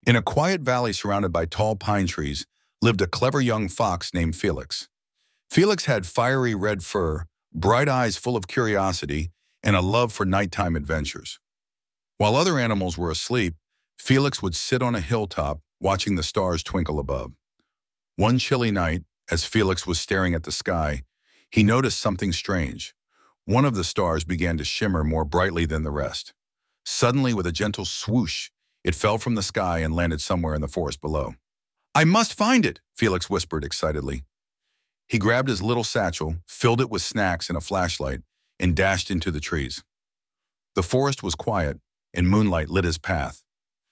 In a quiet valley surrounded by tall pine trees lived a clever young fox named Felix. Felix had fiery red fur, bright eyes full of curiosity, and a love for nighttime adventures. While other animals were asleep, Felix would sit on a hilltop watching the stars twinkle above. One chilly night, as Felix was staring at the sky, he noticed something strange. One of the stars began to shimmer more brightly than the rest. Suddenly, with a gentle swoosh, it fell from the sky and landed somewhere in the forest below. "I must find it," Felix whispered excitedly. He grabbed his little satchel, filled it with snacks and a flashlight, and dashed into the trees. The forest was quiet, and moonlight lit his path.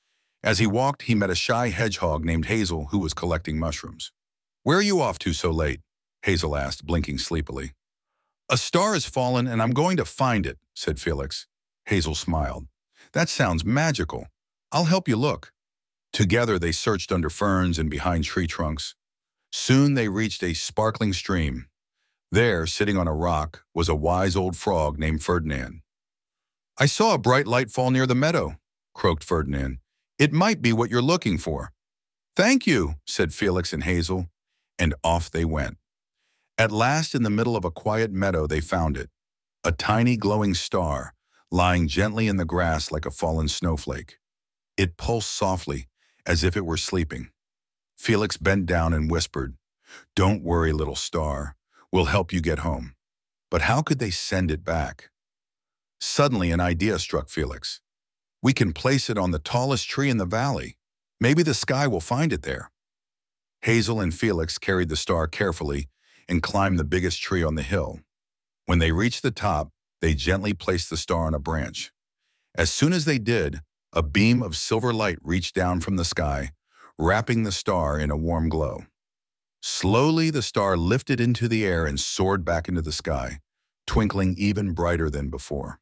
As he walked, he met a shy hedgehog named Hazel who was collecting mushrooms. "Where are you off to so late?" Hazel asked, blinking sleepily. "A star has fallen and I'm going to find it," said Felix. Hazel smiled. "That sounds magical. I'll help you look." Together they searched under ferns and behind tree trunks. Soon they reached a sparkling stream. There, sitting on a rock, was a wise old frog named Ferdinand. "I saw a bright light fall near the meadow," croaked Ferdinand. "It might be what you're looking for." "Thank you," said Felix and Hazel, and off they went. At last, in the middle of a quiet meadow, they found it, a tiny glowing star, lying gently in the grass like a fallen snowflake. It pulsed softly, as if it were sleeping. Felix bent down and whispered, "Don't worry, little star. We'll help you get home." But how could they send it back? Suddenly, an idea struck Felix. "We can place it on the tallest tree in the valley. Maybe the sky will find it there." Hazel and Felix carried the star carefully and climbed the biggest tree on the hill. When they reached the top, they gently placed the star on a branch. As soon as they did, a beam of silver light reached down from the sky, wrapping the star in a warm glow. Slowly, the star lifted into the air and soared back into the sky, twinkling even brighter than before.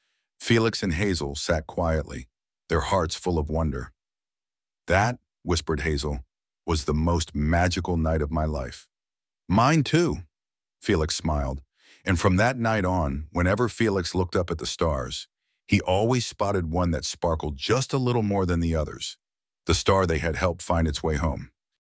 Felix and Hazel sat quietly, their hearts full of wonder. "That," whispered Hazel, "was the most magical night of my life." "Mine too," Felix smiled, and from that night on, whenever Felix looked up at the stars, he always spotted one that sparkled just a little more than the others, the star they had helped find its way home.